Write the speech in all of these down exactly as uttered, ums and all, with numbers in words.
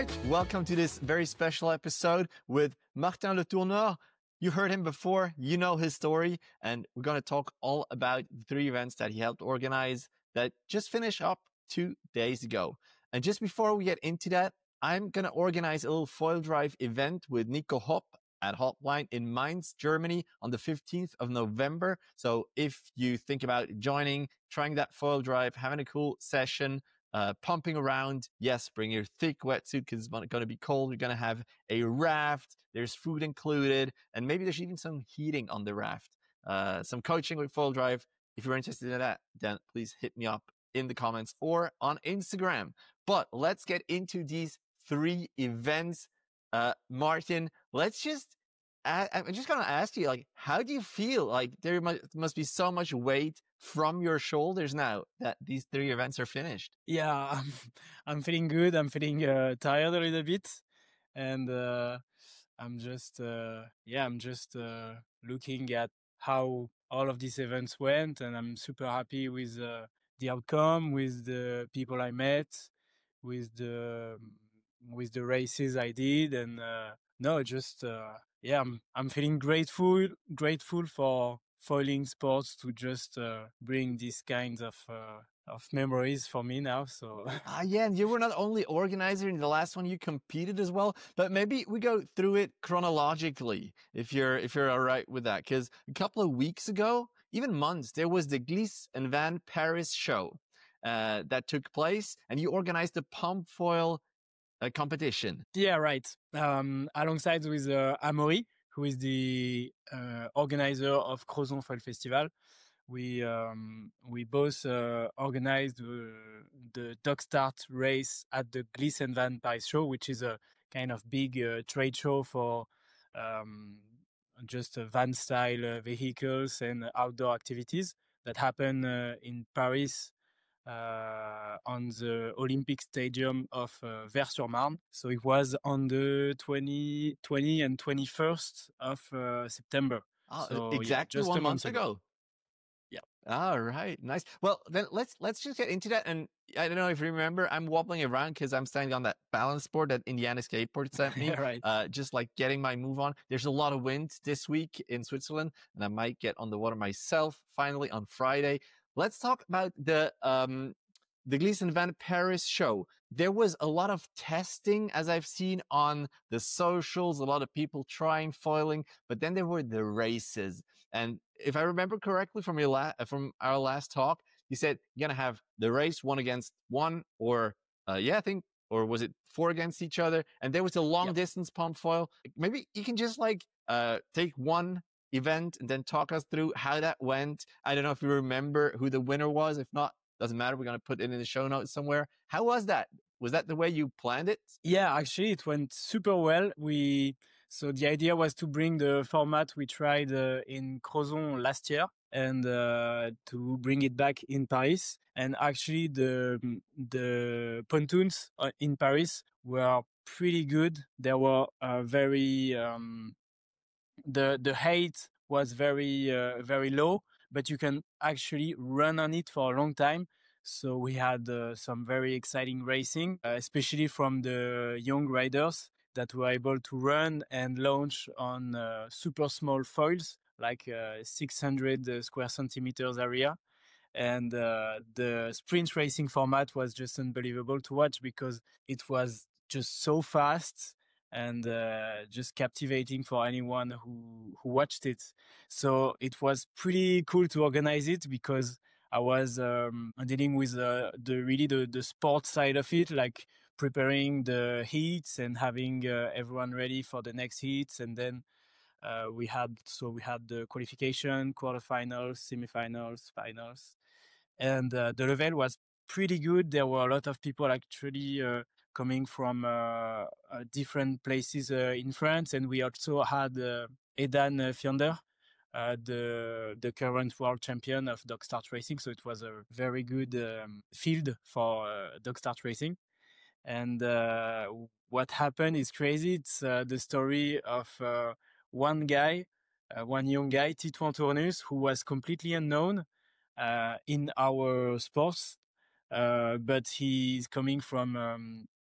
right, welcome to this very special episode with Martin Letourneur. You heard him before, you know his story, and we're going to talk all about the three events that he helped organize that just finished up two days ago. And just before we get into that, I'm going to organize a little foil drive event with Nico Hopp at Hotline in Mainz, Germany on the fifteenth of November. So if you think about joining, trying that foil drive, having a cool session, uh, pumping around, yes, bring your thick wetsuit because it's going to be cold. You're going to have a raft. There's food included, and maybe there's even some heating on the raft. Uh, some coaching with foil drive. If you're interested in that, then please hit me up in the comments or on Instagram. But let's get into these three events. Uh, Martin, let's just, I, I'm just going to ask you, like, how do you feel? Like, there must, must be so much weight from your shoulders now that these three events are finished. Yeah, I'm, I'm feeling good. I'm feeling uh, tired a little bit. And uh, I'm just, uh, yeah, I'm just uh, looking at how all of these events went. And I'm super happy with uh, the outcome, with the people I met, with the with the races I did, and uh, no, just uh, yeah, I'm I'm feeling grateful, grateful for foiling sports to just uh, bring these kinds of uh, of memories for me now. So Ah, yeah, and you were not only organizer in the last one, you competed as well. But maybe we go through it chronologically, if you're if you're all right with that. Because a couple of weeks ago, even months, there was the Gliss and Van Paris show uh, that took place, and you organized the pump foil uh, competition. yeah, right. Um, alongside with uh, Amaury, who is the uh, organizer of Crozon Foil Festival. We um, we both uh, organized uh, the dog start race at the Gliss and Van Paris show, which is a kind of big uh, trade show for um, just uh, van style uh, vehicles and outdoor activities that happen uh, in Paris uh, on the Olympic Stadium of uh, Vers-sur-Marne. So it was on the twentieth, twentieth and twenty-first of uh, September. Oh, So exactly yeah, just one a month month ago. ago. All right, nice. Well, then let's let's just get into that. And I don't know if you remember, I'm wobbling around because I'm standing on that balance board that Indiana Skateboard sent me. Yeah, right. Uh, just like getting my move on. There's a lot of wind this week in Switzerland, and I might get on the water myself finally on Friday. Let's talk about the um the Gliss and Van Paris show. There was a lot of testing, as I've seen on the socials, a lot of people trying foiling, but then there were the races. And if I remember correctly from your la- from our last talk, you said you're gonna have the race one against one, or uh, yeah, I think, or was it four against each other? And there was a long Yep. distance pump foil. Maybe you can just like uh, take one event and then talk us through how that went. I don't know if you remember who the winner was. If not, doesn't matter. We're gonna put it in the show notes somewhere. How was that? Was that the way you planned it? Yeah, actually, it went super well. We so the idea was to bring the format we tried uh, in Crozon last year and uh, to bring it back in Paris. And actually, the the pontoons uh, in Paris were pretty good. They were uh, very um, the the height was very uh, very low, but you can actually run on it for a long time. So we had uh, some very exciting racing, uh, especially from the young riders that were able to run and launch on uh, super small foils, like uh, six hundred uh, square centimeters area. And uh, the sprint racing format was just unbelievable to watch because it was just so fast and uh, just captivating for anyone who who watched it. So it was pretty cool to organize it because I was um, dealing with uh, the really the, the sports side of it, like preparing the heats and having uh, everyone ready for the next heats. And then uh, we had so we had the qualification, quarterfinals, semifinals, finals, and uh, the level was pretty good. There were a lot of people actually uh, coming from uh, uh, different places uh, in France, and we also had uh, Edan Fiander, uh, the the current world champion of dog start racing. So it was a very good um, field for uh, dog start racing. And uh, what happened is crazy. It's uh, the story of uh, one guy, uh, one young guy, Titouan Tournus, who was completely unknown uh, in our sports, uh, but he's coming from um,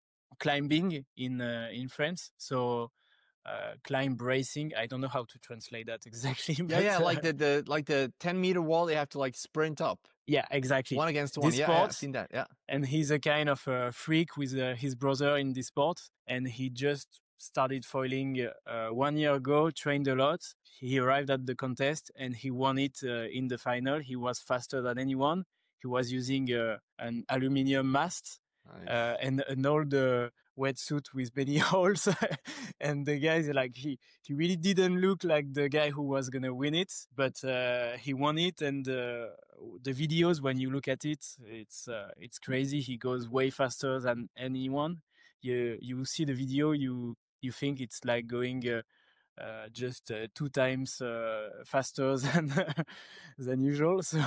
climbing in uh, in France. So uh, climb racing. I don't know how to translate that exactly. Yeah, but, yeah, uh, like the, the like the ten meter wall, they have to like sprint up yeah, exactly. one against one. This Yeah, yeah, I've sport, seen that. Yeah. and he's a kind of a freak with uh, his brother in this sport, and he just started foiling uh, one year ago, trained a lot. He arrived at the contest and he won it uh, in the final. He was faster than anyone. He was using uh, an aluminium mast Nice. uh, and an old uh, wetsuit with many holes. And the guys, like, he, he really didn't look like the guy who was going to win it, but uh, he won it. And uh, the videos, when you look at it, it's uh, it's crazy. He goes way faster than anyone. You you see the video, you you think it's like going uh, uh, just uh, two times uh, faster than than usual. So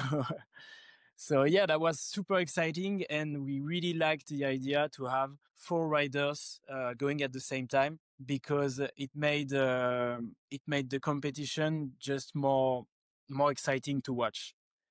so yeah, that was super exciting, and we really liked the idea to have four riders uh, going at the same time, because it made uh, it made the competition just more more exciting to watch.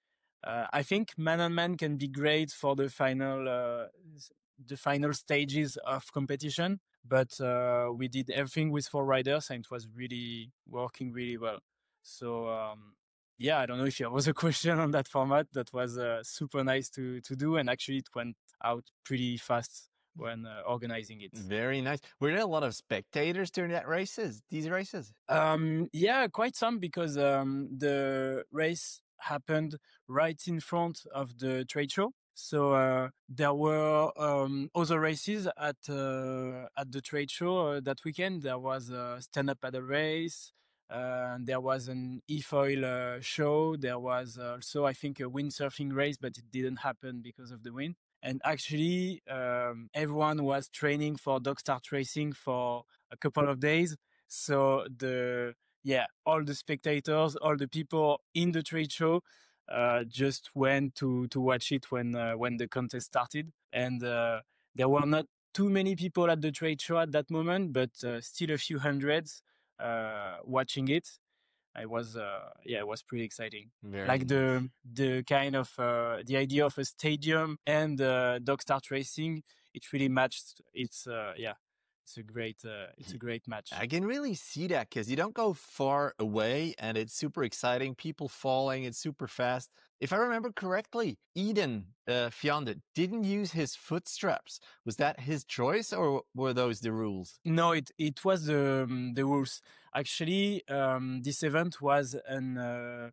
Uh, I think man on man can be great for the final uh, the final stages of competition, but uh, we did everything with four riders and it was really working really well. So um, yeah, I don't know if there was a question on that format. That was uh, super nice to to do, and actually it went out pretty fast when uh, organizing it. Very nice. Were there a lot of spectators during that races? These races? Um, yeah, quite some, because um, the race happened right in front of the trade show. So uh, there were um, other races at uh, at the trade show uh, that weekend. There was a stand-up paddle race. Uh, there was an e-foil uh, show. There was also, I think, a windsurfing race, but it didn't happen because of the wind. And actually, um, everyone was training for dog start racing for a couple of days. So the yeah, all the spectators, all the people in the trade show uh, just went to to watch it when uh, when the contest started, and uh, there were not too many people at the trade show at that moment, but uh, still a few hundreds uh, watching it. I was uh, yeah, it was pretty exciting. Very like nice. the the kind of uh, the idea of a stadium and uh, dog start racing, it really matched. It's uh, yeah, it's a great uh, it's a great match. I can really see that, because you don't go far away and it's super exciting. People falling, it's super fast. If I remember correctly, Eden uh, Fionde didn't use his foot straps. Was that his choice, or were those the rules? No, it it was the um, the rules. Actually, um, this event was an uh,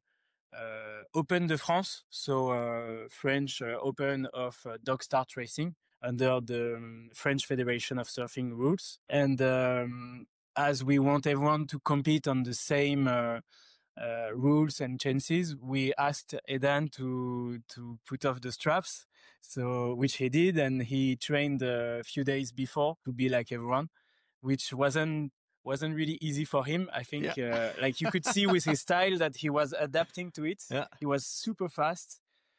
uh, Open de France, so uh, French uh, Open of uh, dog start racing under the um, French Federation of Surfing rules. And um, as we want everyone to compete on the same uh, uh, rules and chances, we asked Eden to to put off the straps, so which he did, and he trained a few days before to be like everyone, which wasn't wasn't really easy for him. I think, Yeah. uh, like you could see with his style that he was adapting to it. Yeah. He was super fast,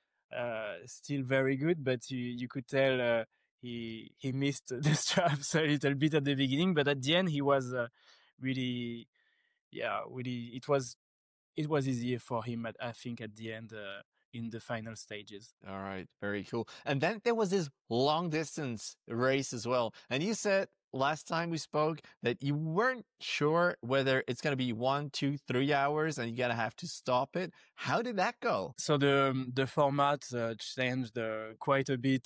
uh, still very good, but you, you could tell uh, he he missed the straps a little bit at the beginning, but at the end he was uh, really, yeah, really. It was it was easier for him, at, I think, at the end uh, in the final stages. All right, very cool. And then there was this long distance race as well. And you said last time we spoke that you weren't sure whether it's going to be one, two, three hours and you're going to have to stop it. How did that go? So the um, the format uh, changed uh, quite a bit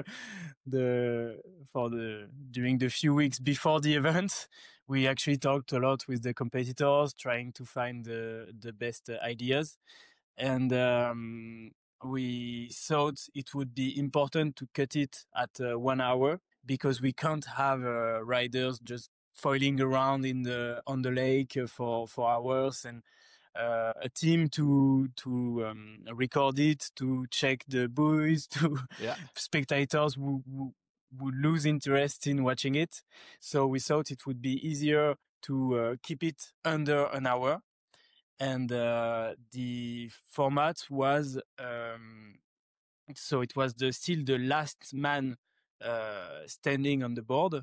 the for the during the few weeks before the event. We actually talked a lot with the competitors, trying to find the the best uh, ideas, and um, we thought it would be important to cut it at uh, one hour, because we can't have uh, riders just foiling around in the on the lake uh, for for hours, and uh, a team to to um, record it, to check the buoys, to Yeah. spectators who, who would lose interest in watching it. So we thought it would be easier to uh, keep it under an hour. And uh, the format was, um, so it was the still the last man uh, standing on the board,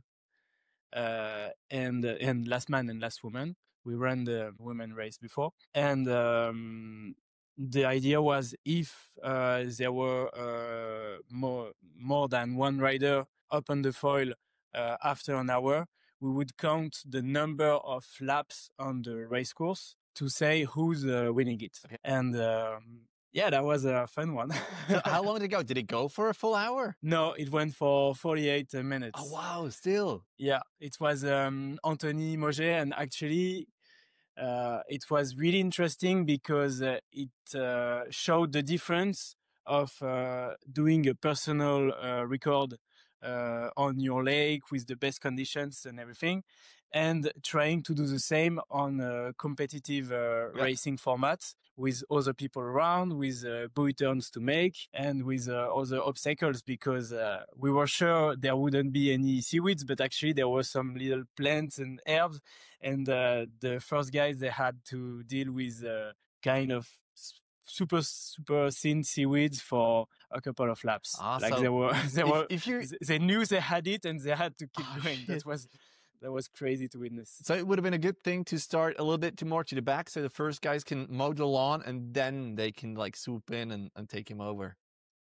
uh, and and last man and last woman. We ran the women race before, and um, the idea was, if uh, there were uh, more more than one rider up on the foil uh, after an hour, we would count the number of laps on the race course to say who's uh, winning it. Okay. And um, yeah, that was a fun one. So how long did it go? Did it go for a full hour? No, it went for forty-eight minutes. Oh, wow. Still. Yeah, it was um, Anthony Moget, and actually uh, it was really interesting because uh, it uh, showed the difference of uh, doing a personal uh, record uh, on your lake with the best conditions and everything, and trying to do the same on a competitive uh, Yeah. racing format with other people around, with uh, buoy turns to make, and with uh, other obstacles, because uh, we were sure there wouldn't be any seaweeds, but actually there were some little plants and herbs, and uh, the first guys, they had to deal with uh, kind of super super thin seaweeds for a couple of laps. Ah, like so they were they if, were if you they knew they had it and they had to keep Oh, going. shit. That was that was crazy to witness. So it would have been a good thing to start a little bit too more to the back, so the first guys can mow the lawn, and then they can like swoop in and, and take him over.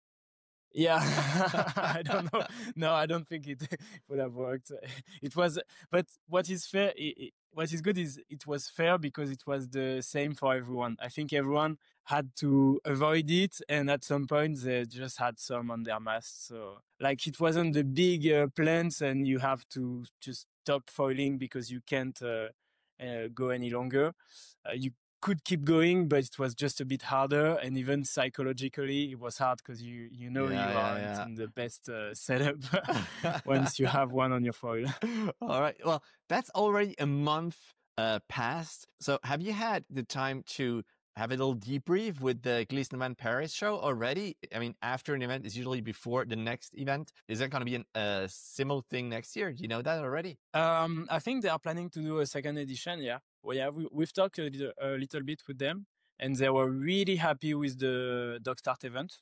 Yeah, I don't know. No, I don't think it would have worked. It was, but what is fair, i- i- what is good is it was fair because it was the same for everyone. I think everyone had to avoid it, and at some point they just had some on their masks. So, like, it wasn't the big uh, plants, and you have to just stop foiling because you can't uh, uh, go any longer. Uh, you could keep going, but it was just a bit harder, and even psychologically it was hard because you you know Yeah, you yeah, aren't yeah. in the best uh, setup once you have one on your foil. All right. Well, that's already a month uh, past. So have you had the time to have a little debrief with the Gleason Van Paris show already? I mean, after an event is usually before the next event. Is there going to be a uh, similar thing next year? Do you know that already? Um, I think they are planning to do a second edition. Yeah, well, yeah, we, we've talked a little, a little bit with them, and they were really happy with the Dog Start event.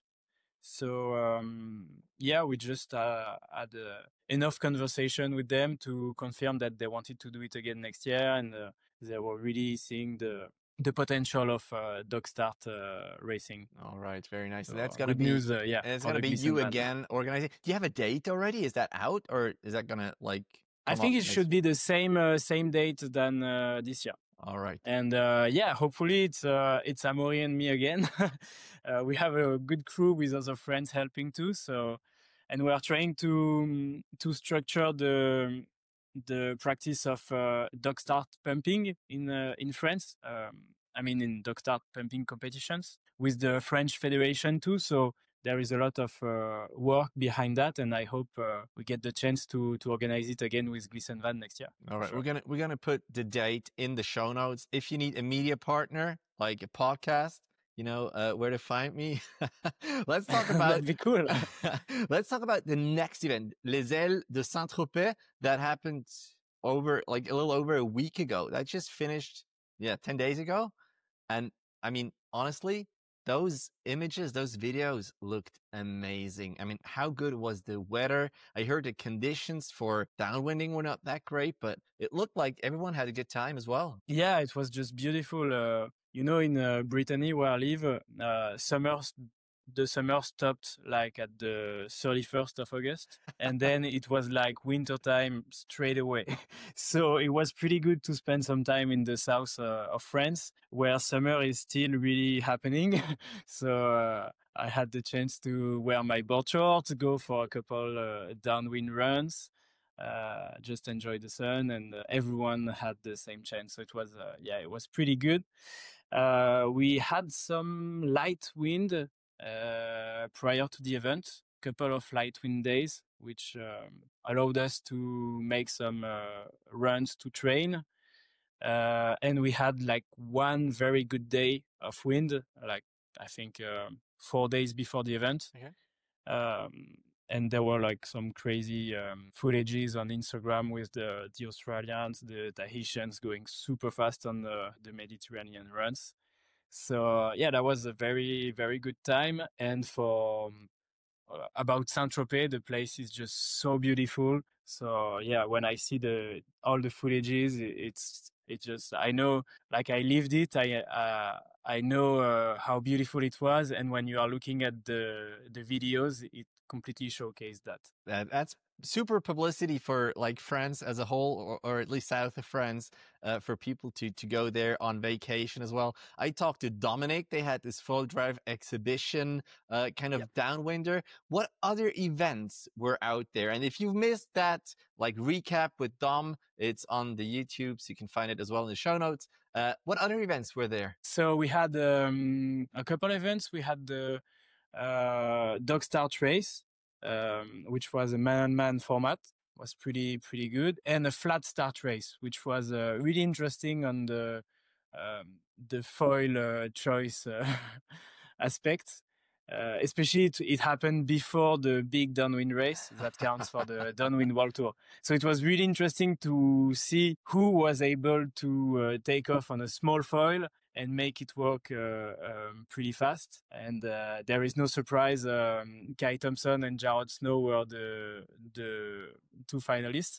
So um, yeah, we just uh, had uh, enough conversation with them to confirm that they wanted to do it again next year, and uh, they were really seeing the the potential of uh, Dog Start uh, racing. All right, very nice. So And that's gonna good be news, uh, yeah, and it's for gonna the be Gleason you van. again organizing. Do you have a date already? Is that out, or is that gonna like? I come think up it next- should be the same uh, same date than uh, this year. All right. And uh, yeah, hopefully it's uh, it's Amaury and me again. uh, we have a good crew with other friends helping too. So, and we are trying to to structure the the practice of uh, dog start pumping in uh, in France. Um, I mean, in dog start pumping competitions with the French Federation too. So there is a lot of uh, work behind that, and I hope uh, we get the chance to to organize it again with Gleason Van next year. All right, sure. we're gonna we're gonna put the date in the show notes. If you need a media partner, like a podcast, you know uh, where to find me. Let's talk about That'd be cool. let's talk about the next event, Les Ailes de Saint-Tropez, that happened over like a little over a week ago. That just finished, yeah, ten days ago. And I mean, honestly, those images, those videos looked amazing. I mean, how good was the weather? I heard the conditions for downwinding were not that great, but it looked like everyone had a good time as well. Yeah, it was just beautiful. Uh, you know, in uh, Brittany where I live, uh, summer, the summer stopped like at the thirty-first of August. And then it was like winter time straight away. So it was pretty good to spend some time in the south uh, of France where summer is still really happening. So uh, I had the chance to wear my board shorts, go for a couple uh, downwind runs. Uh, just enjoy the sun, and uh, everyone had the same chance. So it was, uh, yeah, it was pretty good. Uh, we had some light wind uh, prior to the event, couple of light wind days, which um, allowed us to make some uh, runs to train. Uh, and we had like one very good day of wind, like I think um, four days before the event. Okay. Um, and there were like some crazy um, footages on Instagram with the, the Australians, the Tahitians going super fast on the, the Mediterranean runs. So yeah, that was a very, very good time. And for um, uh, about Saint-Tropez, the place is just so beautiful. So yeah, when I see the all the footages, it, it's it just I know like I lived it. I uh, I know uh, how beautiful it was, and when you are looking at the the videos, it completely showcased that. That, that's super publicity for like France as a whole, or, or at least south of France, uh, for people to to go there on vacation as well. I talked to Dominic. They had this foil drive exhibition, uh, kind of Yep. downwinder. What other events were out there? And if you've missed that, like recap with Dom, it's on the YouTube, so you can find it as well in the show notes. Uh, what other events were there? So we had um, a couple events. We had the uh, dog start race, um, which was a man-on-man format, was pretty pretty good, and a flat start race, which was uh, really interesting on the um, the foil uh, choice uh, aspect. Uh, especially it, it happened before the big downwind race that counts for the downwind world tour. So it was really interesting to see who was able to uh, take off on a small foil and make it work uh, um, pretty fast. And uh, there is no surprise, um, Kai Thompson and Jared Snow were the the two finalists.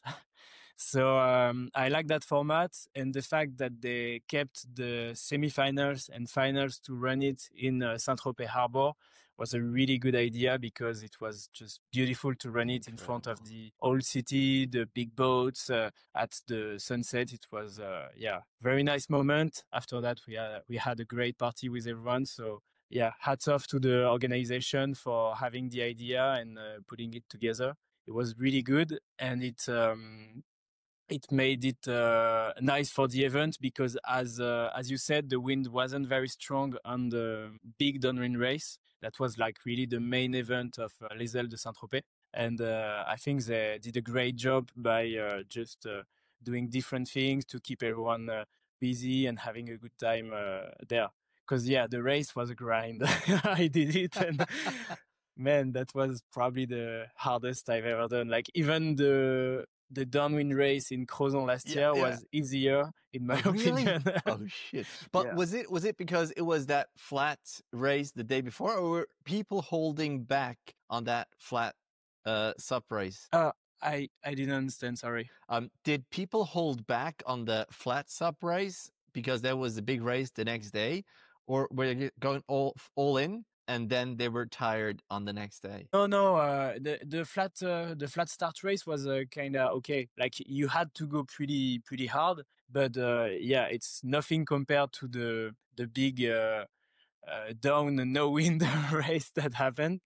So um, I like that format, and the fact that they kept the semifinals and finals to run it in uh, Saint-Tropez Harbor was a really good idea, because it was just beautiful to run it in front of the old city, the big boats uh, at the sunset. It was, uh, yeah, very nice moment. After that, we had, we had a great party with everyone. So yeah, hats off to the organization for having the idea and uh, putting it together. It was really good, and it um, it made it uh, nice for the event, because as uh, as you said, the wind wasn't very strong on the big downwind race. That was like really the main event of uh, Les Ailes de Saint-Tropez. And uh, I think they did a great job by uh, just uh, doing different things to keep everyone uh, busy and having a good time uh, there. Because yeah, the race was a grind. I did it, and man, that was probably the hardest I've ever done. Like even the the downwind race in Crozon last Yeah, year yeah. was easier in my Oh, really? opinion. Oh shit! But Yeah. was it was it because it was that flat race the day before, or were people holding back on that flat uh sub race? Uh, I I didn't understand. Sorry. Um, did people hold back on the flat sub race because there was a big race the next day, or were they going all all in and then they were tired on the next day? No, no. Uh, the the flat uh, the flat start race was uh, kind of okay. Like you had to go pretty pretty hard, but uh, yeah, it's nothing compared to the the big uh, uh, down no wind race that happened.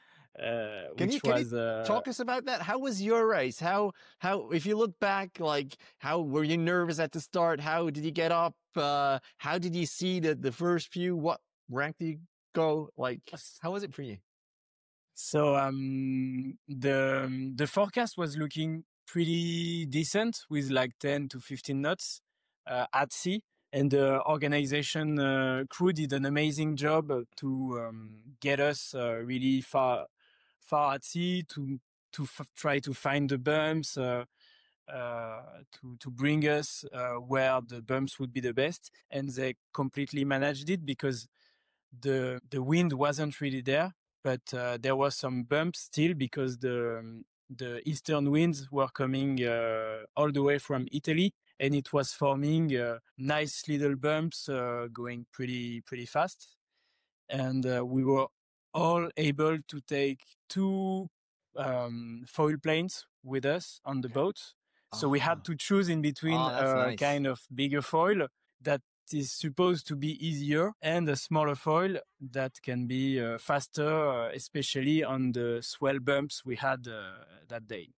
Uh, Can which you can was you uh, talk us about that? How was your race? How how if you look back, like how were you nervous at the start? How did you get up? Uh, how did you see the the first few? What rank did you go? Like how was it for you? So um, the um, the forecast was looking pretty decent, with like ten to fifteen knots uh, at sea, and the organization uh, crew did an amazing job uh, to um, get us uh, really far far at sea, to to f- try to find the bumps, uh, uh, to to bring us uh, where the bumps would be the best, and they completely managed it, because the the wind wasn't really there, but uh, there was some bumps still, because the um, the eastern winds were coming uh, all the way from Italy, and it was forming uh, nice little bumps uh, going pretty pretty fast. And uh, we were all able to take two um, foil planes with us on the boat. So we had Oh, to choose in between oh, that's a nice. kind of bigger foil that is supposed to be easier, and a smaller foil that can be uh, faster, uh, especially on the swell bumps we had uh, that day.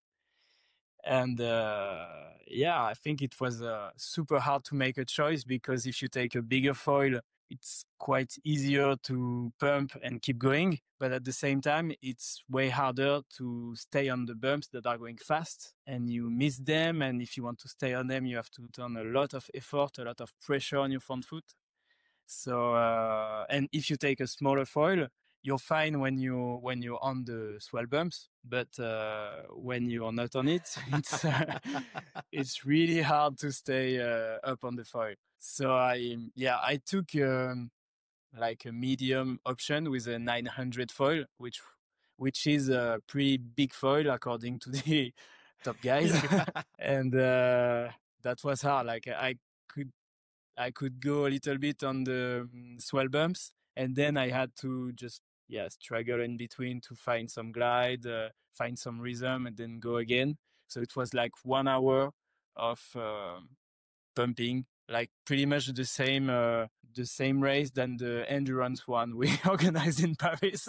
And uh, yeah, I think it was uh, super hard to make a choice, because if you take a bigger foil, it's quite easier to pump and keep going. But at the same time, it's way harder to stay on the bumps that are going fast, and you miss them. And if you want to stay on them, you have to turn a lot of effort, a lot of pressure on your front foot. So, uh, and if you take a smaller foil, you're fine when you when you're on the swell bumps, but uh, when you're not on it, it's uh, it's really hard to stay uh, up on the foil. So I yeah I took um, like a medium option with a nine hundred foil, which which is a pretty big foil according to the top guys, Yeah. and uh, that was hard. Like I could I could go a little bit on the um, swell bumps, and then I had to just yeah struggle in between to find some glide, uh, find some rhythm, and then go again. So it was like one hour of uh, pumping, like pretty much the same uh, the same race than the endurance one we organized in Paris.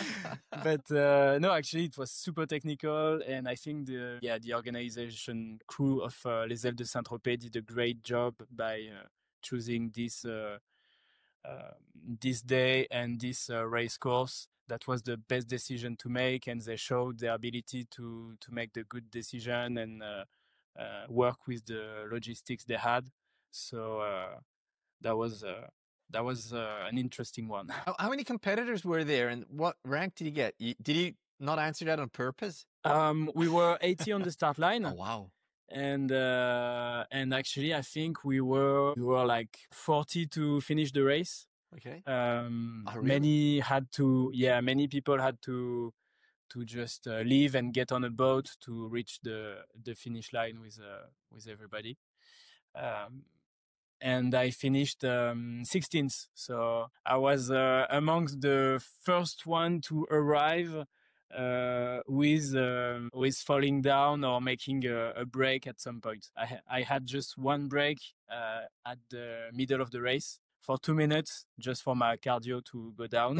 But uh, no, actually it was super technical, and I think the yeah the organization crew of uh, Les Ailes de Saint-Tropez did a great job by uh, choosing this uh, uh, this day and this uh, race course. That was the best decision to make, and they showed their ability to to make the good decision and uh, uh, work with the logistics they had. So uh, that was uh, that was uh, an interesting one. How, how many competitors were there, and what rank did you get? You, did you not answer that on purpose? Um, we were eighty on the start line. Oh wow! And uh, and actually, I think we were we were like forty to finish the race. Okay. Um, Oh, really? Many had to, yeah, many people had to to just uh, leave and get on a boat to reach the the finish line with uh, with everybody. Um, and I finished um, sixteenth, so I was uh, amongst the first one to arrive uh, with um, with falling down or making a, a break at some point. I ha- I had just one break uh, at the middle of the race for two minutes, just for my cardio to go down,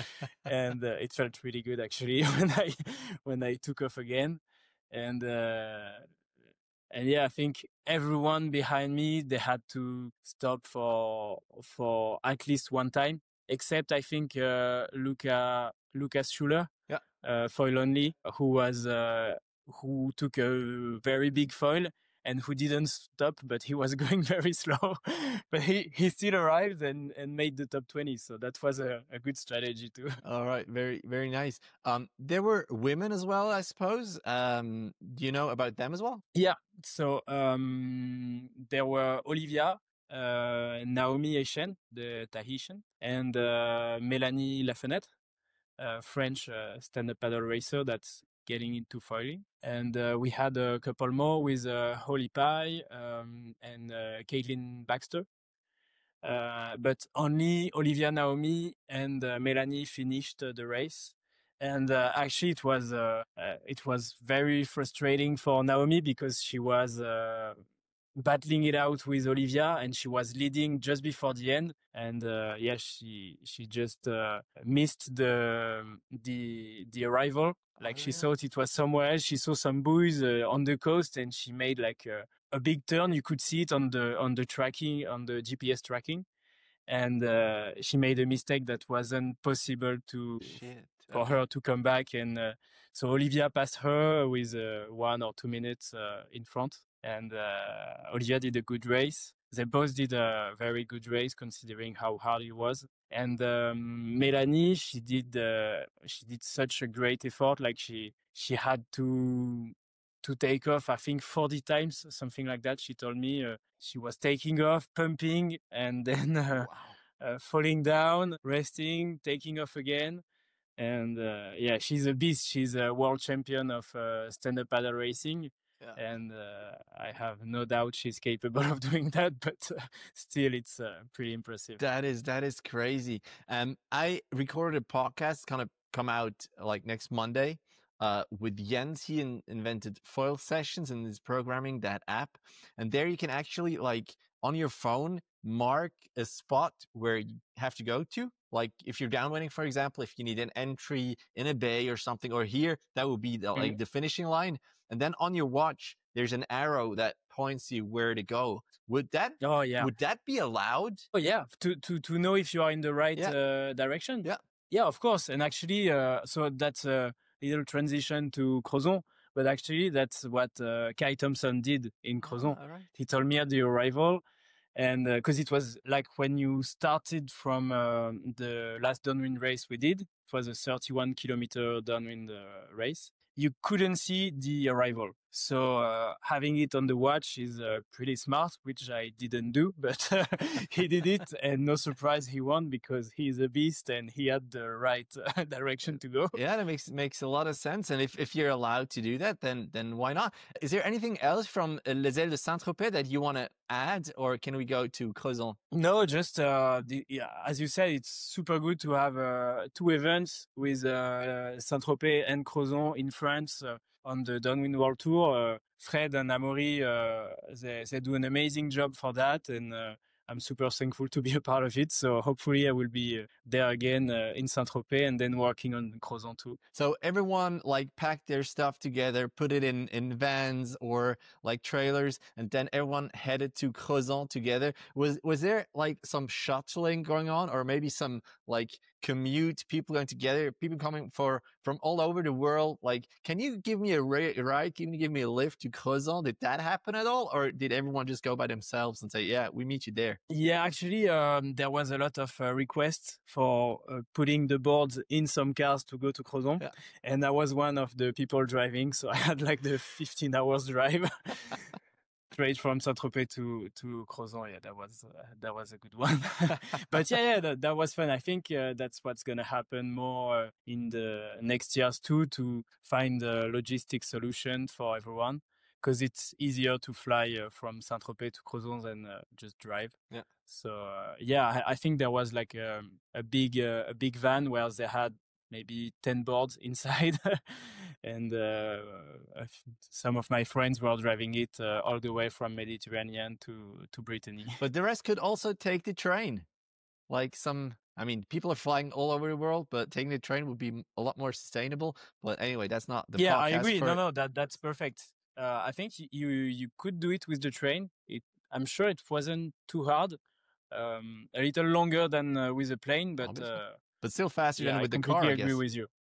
and uh, it felt really good actually when I when I took off again, and. Uh, and yeah, I think everyone behind me, they had to stop for for at least one time, except I think uh, Luca Lucas Schuler, Yeah. uh, foil only, who was uh, who took a very big foil and who didn't stop, but he was going very slow. But he, he still arrived and, and made the top twenty. So that was a, a good strategy too. All right, very very nice. Um, there were women as well, I suppose. Um, do you know about them as well? Yeah. So um, there were Olivia, uh, Naomi Echen, the Tahitian, and uh, Mélanie Lafenêtre, a French uh, stand-up paddle racer that's getting into foiling. And uh, we had a couple more with uh, Holly Pye um, and uh, Caitlin Baxter. Uh, but only Olivia, Naomi, and uh, Melanie finished uh, the race. And uh, actually, it was uh, uh, it was very frustrating for Naomi because she was uh, battling it out with Olivia, and she was leading just before the end. And uh, yeah, she she just uh, missed the the the arrival. Like Oh, she yeah. thought it was somewhere else. She saw some buoys uh, on the coast, and she made like a, a big turn. You could see it on the on the tracking on the G P S tracking, and uh, she made a mistake that wasn't possible to Shit. for Okay. her to come back. And uh, so Olivia passed her with uh, one or two minutes uh, in front, and uh, Olivia did a good race. They both did a very good race considering how hard it was. And um, Melanie, she did uh, she did such a great effort. Like she she had to to take off, I think forty times, something like that. She told me uh, she was taking off, pumping, and then uh, Wow. uh, falling down, resting, taking off again. And uh, yeah, she's a beast. She's a world champion of uh, stand-up paddle racing. Yeah. And uh, I have no doubt she's capable of doing that, but uh, still, it's uh, pretty impressive. That is that is crazy. Um, I recorded a podcast, kind of come out like next Monday, uh, with Jens. He in, invented Foil Sessions and is programming that app, and there you can actually like on your phone mark a spot where you have to go to. Like if you're downwinding, for example, if you need an entry in a bay or something, or here that would be the, like Mm. the finishing line, and then on your watch there's an arrow that points you where to go. Would that Oh yeah. would that be allowed? Oh yeah, to to to know if you are in the right Yeah. uh, direction. Yeah. Yeah, of course. And actually, uh, so that's a little transition to Crozon, but actually that's what uh, Kai Thompson did in Crozon. Ah, all right. He told me at the arrival, and because uh, it was like when you started from uh, the last downwind race we did, it was a thirty-one kilometer downwind uh, race. You couldn't see the arrival. So uh, having it on the watch is uh, pretty smart, which I didn't do, but uh, he did it, and no surprise he won because he's a beast and he had the right uh, direction to go. Yeah, that makes makes a lot of sense. And if, if you're allowed to do that, then then why not? Is there anything else from uh, Les Ailes de Saint-Tropez that you want to add, or can we go to Crozon? No, just uh, the, yeah, as you said, it's super good to have uh, two events with uh, Saint-Tropez and Crozon in France uh, on the Downwind World Tour. Uh, Fred and Amaury, uh, they, they do an amazing job for that, and uh, I'm super thankful to be a part of it. So hopefully I will be there again uh, in Saint-Tropez and then working on Crozon too. So everyone like packed their stuff together, put it in, in vans or like trailers, and then everyone headed to Crozon together. Was was there like some shuttling going on, or maybe some like commute, people going together, people coming for from all over the world? Like, can you give me a ride? Can you give me a lift to Crozon? Did that happen at all, or did everyone just go by themselves and say, "Yeah, we meet you there"? Yeah, actually, um, there was a lot of uh, requests for uh, putting the boards in some cars to go to Crozon, Yeah. and I was one of the people driving, so I had like the fifteen hours drive. Straight from Saint-Tropez to to Crozon. Yeah, that was uh, that was a good one. But yeah, yeah, that, that was fun. I think uh, that's what's gonna happen more uh, in the next years too, to find a logistic solution for everyone, because it's easier to fly uh, from Saint-Tropez to Crozon than uh, just drive. Yeah. So uh, yeah, I, I think there was like um, a big uh, a big van where they had maybe ten boards inside. And uh, some of my friends were driving it uh, all the way from Mediterranean to, to Brittany. But the rest could also take the train. Like some, I mean, people are flying all over the world, but taking the train would be a lot more sustainable. But anyway, that's not the yeah, podcast. I agree. For... No, no, that that's perfect. Uh, I think you you could do it with the train. It, I'm sure it wasn't too hard. Um, a little longer than uh, with a plane, but uh, but still faster yeah, than with I the car. completely I agree guess. with you.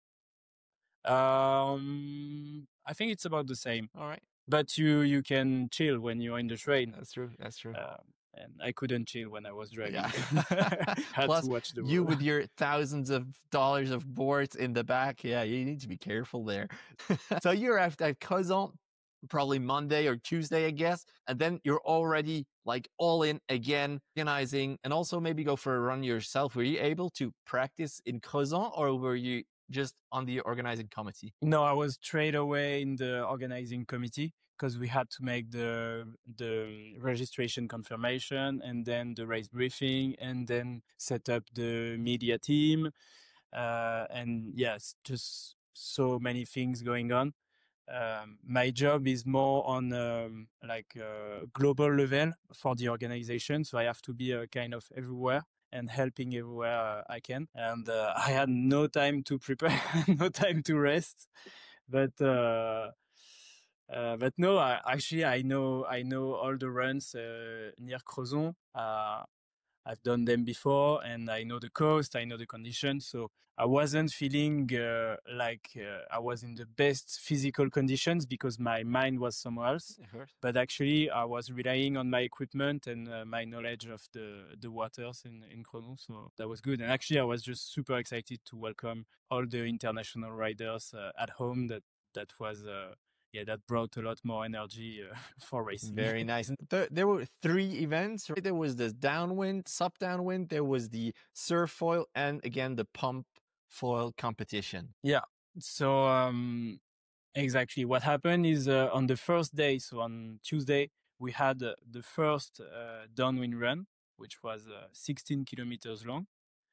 Um, I think it's about the same. All right. But you you can chill when you're in the train. That's true. That's true. Um, and I couldn't chill when I was driving. Yeah. Had Plus, to watch the you road. with your thousands of dollars of boards in the back. Yeah, you need to be careful there. So you're at, at Crozon probably Monday or Tuesday, I guess. And then you're already like all in again, organizing, and also maybe go for a run yourself. Were you able to practice in Crozon, or were you just on the organizing committee? No, I was straight away in the organizing committee, because we had to make the the registration confirmation and then the race briefing and then set up the media team. Uh, and yes, just so many things going on. Um, my job is more on um, like uh, global level for the organization. So I have to be uh, kind of everywhere and helping everywhere uh, I can. And uh, I had no time to prepare, no time to rest. But uh, uh, but no, I, actually I know I know all the runs uh, near Crozon. Uh, I've done them before, and I know the coast, I know the conditions. So I wasn't feeling uh, like uh, I was in the best physical conditions because my mind was somewhere else. But actually, I was relying on my equipment and uh, my knowledge of the, the waters in, in Crozon. So that was good. And actually, I was just super excited to welcome all the international riders uh, at home. That, that was... Uh, yeah, that brought a lot more energy uh, for racing. Very nice. And th- there were three events, right? There was the downwind, sub downwind, there was the surf foil, and again, the pump foil competition. Yeah. So, um, exactly what happened is uh, on the first day, so on Tuesday, we had uh, the first uh, downwind run, which was uh, sixteen kilometers long.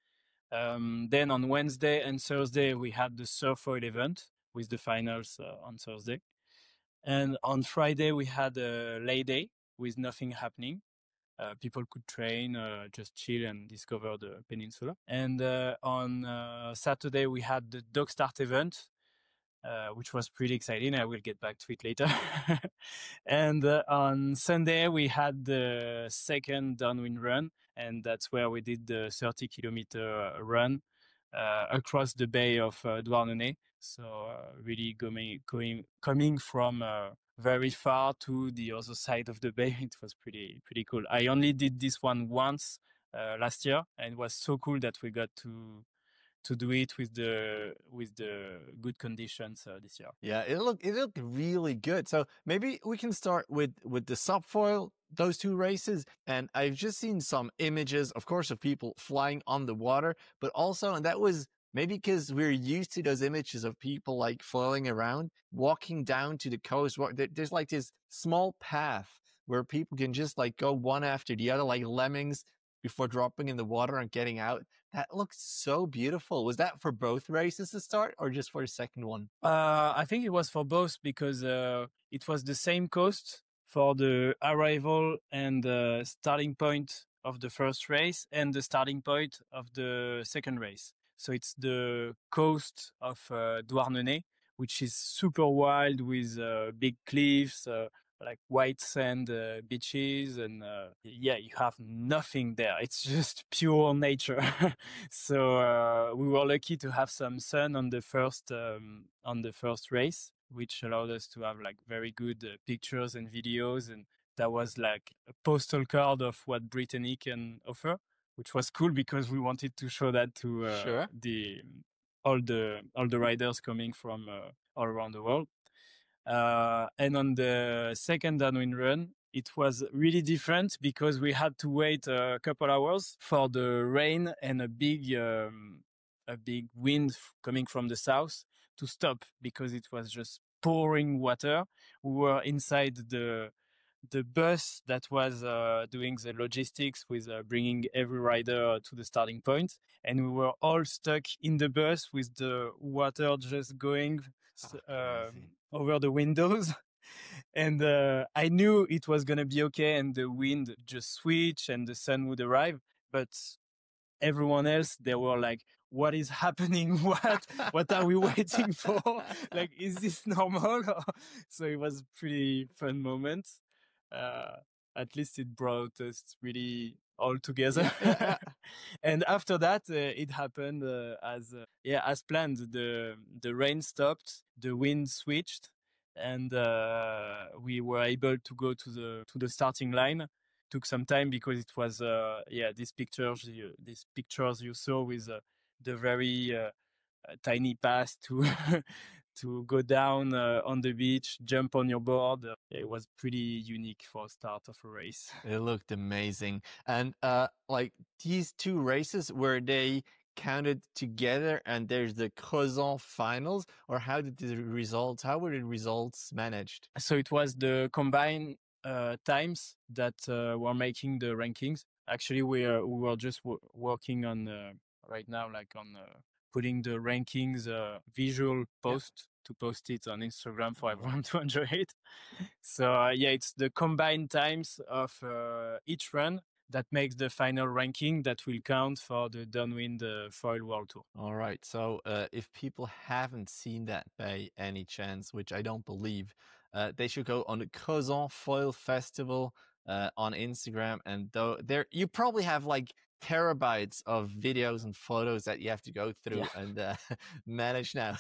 Um, then on Wednesday and Thursday, we had the surf foil event with the finals uh, on Thursday. And on Friday, we had a lay day with nothing happening. Uh, people could train, uh, just chill and discover the peninsula. And uh, on uh, Saturday, we had the dog start event, uh, which was pretty exciting. I will get back to it later. And uh, on Sunday, we had the second downwind run. And that's where we did the thirty kilometer run uh, across the bay of uh, Douarnenez. So uh, really going, going, coming from uh, very far to the other side of the bay, it was pretty pretty cool. I only did this one once uh, last year, and it was so cool that we got to to do it with the with the good conditions uh, this year. Yeah, it looked it looked really good. So maybe we can start with with the subfoil, those two races. And I've just seen some images, of course, of people flying on the water, but also, and that was maybe because we're used to those images of people like flailing around, walking down to the coast. There's like this small path where people can just like go one after the other, like lemmings, before dropping in the water and getting out. That looks so beautiful. Was that for both races to start or just for the second one? Uh, I think it was for both because uh, it was the same coast for the arrival and uh, starting point of the first race and the starting point of the second race. So it's the coast of uh, Douarnenez, which is super wild with uh, big cliffs, uh, like white sand uh, beaches, and uh, yeah, you have nothing there. It's just pure nature. So uh, we were lucky to have some sun on the first um, on the first race, which allowed us to have like very good uh, pictures and videos, and that was like a postal card of what Brittany can offer, which was cool because we wanted to show that to uh, Sure. the all the all the riders coming from uh, all around the world. Uh, and on the second downwind run, it was really different because we had to wait a couple hours for the rain and a big um, a big wind f- coming from the south to stop because it was just pouring water. We were inside the the bus that was uh, doing the logistics with uh, bringing every rider to the starting point, and we were all stuck in the bus with the water just going Oh, uh, crazy. over the windows. And uh, I knew it was going to be okay, and the wind just switch and the sun would arrive. But everyone else, they were like, what is happening? What what are we waiting for? Like, is this normal? So it was a pretty fun moment. Uh, at least it brought us really all together. Yeah, yeah, yeah. And after that, uh, it happened uh, as uh, yeah as planned. The the rain stopped, the wind switched, and uh, we were able to go to the to the starting line. Took some time because it was uh, yeah these pictures you, these pictures you saw with uh, the very uh, uh, tiny path to to go down uh, on the beach, jump on your board. Uh, it was pretty unique for a start of a race. It looked amazing. And uh like these two races, were they counted together and there's the Crozon finals, or how did the results how were the results managed? So it was the combined uh, times that uh, were making the rankings. Actually, we are we were just w- working on uh, right now, like on uh, putting the rankings uh, visual Yeah. post to post it on Instagram for everyone to enjoy it. So uh, yeah, it's the combined times of uh, each run that makes the final ranking that will count for the downwind uh, foil world tour. All right. So uh, if people haven't seen that by any chance, which I don't believe, uh, they should go on the Crozon Foil Festival uh, on Instagram. And though there, you probably have like terabytes of videos and photos that you have to go through Yeah. and uh, manage now.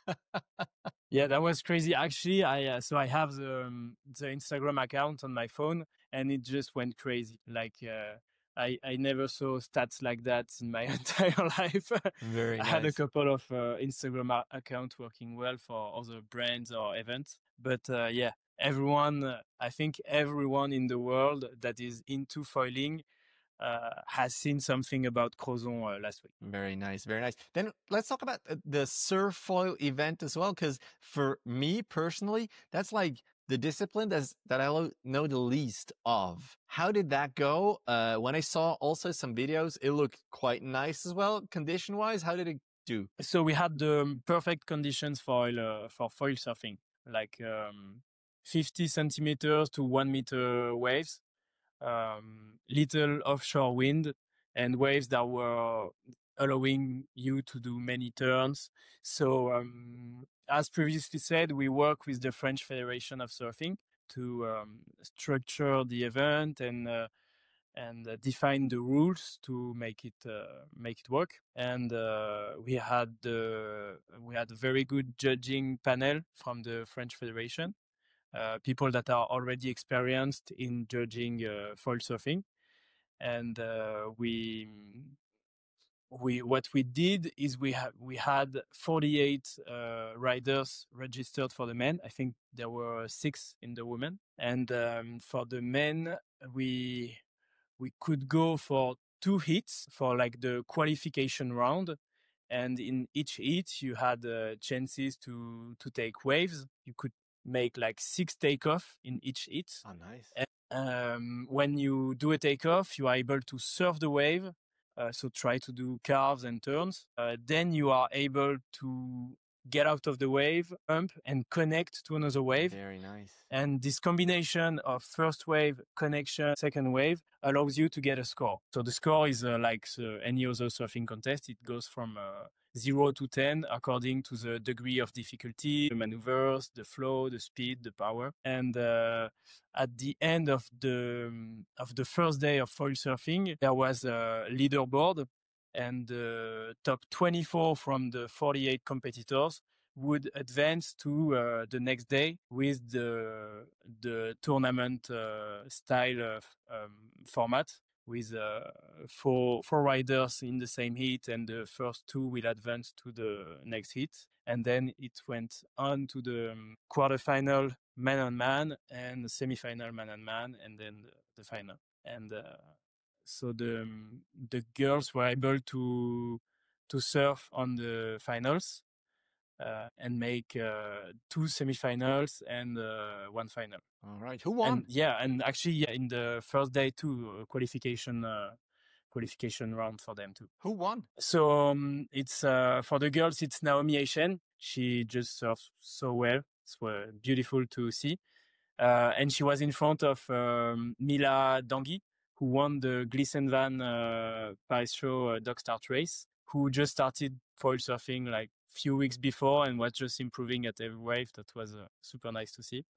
Yeah, that was crazy. Actually, I uh, so I have the um, the Instagram account on my phone, and it just went crazy. Like uh, I I never saw stats like that in my entire life. Very I had a nice. couple of uh, Instagram a- accounts working well for other brands or events, but uh, yeah, everyone. Uh, I think everyone in the world that is into foiling uh, has seen something about Crozon uh, last week. Very nice, very nice. Then let's talk about uh, the surfoil event as well, because for me personally, that's like the discipline that's, that I lo- know the least of. How did that go? Uh, when I saw also some videos, it looked quite nice as well, condition wise. How did it do? So we had the um, perfect conditions for uh, for foil surfing, like um, fifty centimeters to one meter waves, um, little offshore wind, and waves that were allowing you to do many turns. So, um, as previously said, we work with the French Federation of Surfing to um, structure the event and uh, and uh, define the rules to make it uh, make it work. And uh, we had uh, we had a very good judging panel from the French Federation, uh, people that are already experienced in judging uh, foil surfing, and uh, we we what we did is we had we had forty-eight uh, riders registered for the men. I think there were six in the women, and um, for the men we we could go for two heats for like the qualification round, and in each heat you had uh, chances to to take waves. You could make like six takeoff in each heat. Oh, nice. And, um, when you do a takeoff, you are able to surf the wave. Uh, so try to do carves and turns. Uh, then you are able to get out of the wave, jump, and connect to another wave. Very nice. And this combination of first wave, connection, second wave allows you to get a score. So the score is uh, like uh, any other surfing contest. It goes from uh, zero to ten according to the degree of difficulty, the maneuvers, the flow, the speed, the power. And uh, at the end of the um, of the first day of foil surfing, there was a leaderboard, and the top twenty-four from the forty-eight competitors would advance to uh, the next day with the the tournament uh, style of, um, format, with uh, four four riders in the same heat, and the first two will advance to the next heat, and then it went on to the um, quarterfinal man on man and the semifinal man on man, and then the, the final. And uh, so the um, the girls were able to to surf on the finals. Uh, and make uh, two semifinals and uh, one final. All right. Who won? And yeah, and actually, yeah, in the first day too, uh, qualification uh, qualification round for them too. Who won? So um, it's uh, for the girls, it's Naomi Eishen. She just surfs so well. It's uh, beautiful to see. Uh, and she was in front of um, Mila Dangui, who won the Gleason Van uh, Paris Show uh, Dog Start race, who just started foil surfing like few weeks before and was just improving at every wave. That was uh, super nice to see.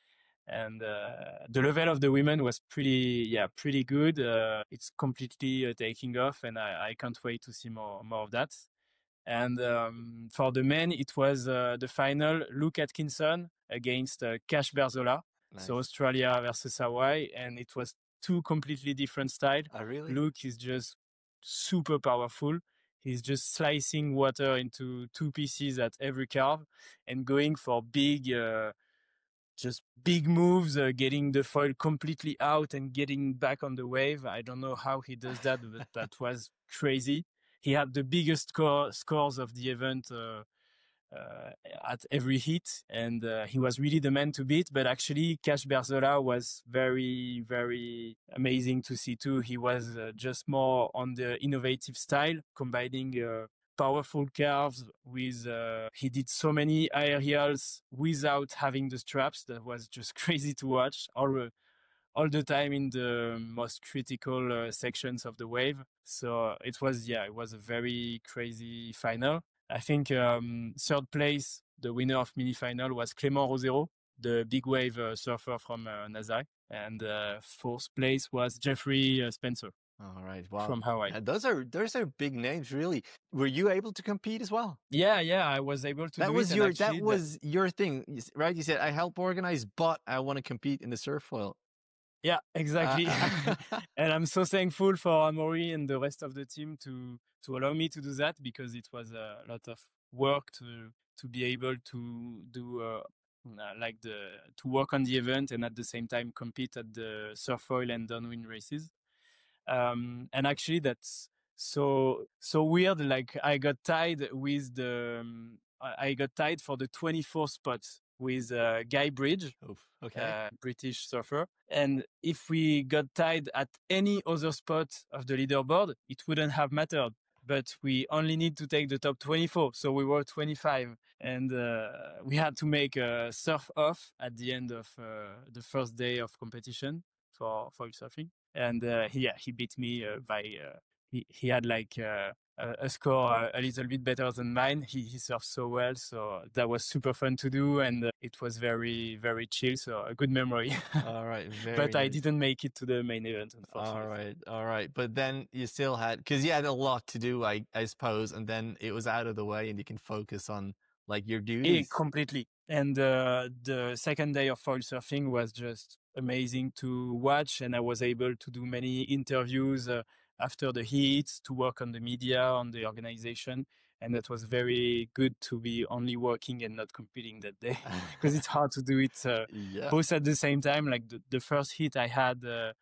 And uh, the level of the women was pretty, yeah, pretty good. Uh, it's completely uh, taking off, and I, I can't wait to see more, more of that. And um, for the men, it was uh, the final, Luke Atkinson against uh, Cash Berzola. Nice. So Australia versus Hawaii, and it was two completely different styles. Oh, really? Luke is just super powerful. He's just slicing water into two pieces at every carve and going for big, uh, just big moves, uh, getting the foil completely out and getting back on the wave. I don't know how he does that, but that was crazy. He had the biggest score, scores of the event uh, uh, at every hit, and uh, he was really the man to beat. But actually, Cash Berzola was very, very amazing to see too. He was uh, just more on the innovative style, combining uh, powerful curves with, uh, he did so many aerials without having the straps. That was just crazy to watch. All, uh, all the time in the most critical uh, sections of the wave. So it was, yeah, it was a very crazy final. I think um, third place, the winner of mini final, was Clément Rosero, the big wave uh, surfer from uh, Nazai. And uh, fourth place was Jeffrey uh, Spencer. All right, wow. From Hawaii. Yeah, those are those are big names, really. Were you able to compete as well? Yeah, yeah, I was able to. That do was it, your actually, that was that... your thing, right? You said I help organize, but I want to compete in the surf foil. Yeah, exactly. Uh, And I'm so thankful for Amaury and the rest of the team to to allow me to do that, because it was a lot of work to to be able to do uh, like the to work on the event and at the same time compete at the surf foil and downwind races. Um, and actually, that's so so weird. Like I got tied with the um, I got tied for the twenty-fourth spot with uh, Guy Bridge, Oof, okay, uh, British surfer. And if we got tied at any other spot of the leaderboard, it wouldn't have mattered. But we only need to take the top twenty-four, so we were twenty-five, and uh, we had to make a surf off at the end of uh, the first day of competition for foil surfing. And uh, he, yeah, he beat me uh, by uh, he he had like uh, a, a score uh, a little bit better than mine. He he surfed so well, so that was super fun to do, and uh, it was very very chill. So a good memory. All right, very but nice. I didn't make it to the main event, unfortunately. All right, all right. But then you still had, because you had a lot to do, I I suppose, and then it was out of the way, and you can focus on like your duties. Yeah, completely. And uh, the second day of foil surfing was just amazing to watch, and I was able to do many interviews. Uh, after the heat to work on the media, on the organization. And that was very good to be only working and not competing that day because it's hard to do it uh, Yeah. both at the same time. Like the, the first hit I had uh,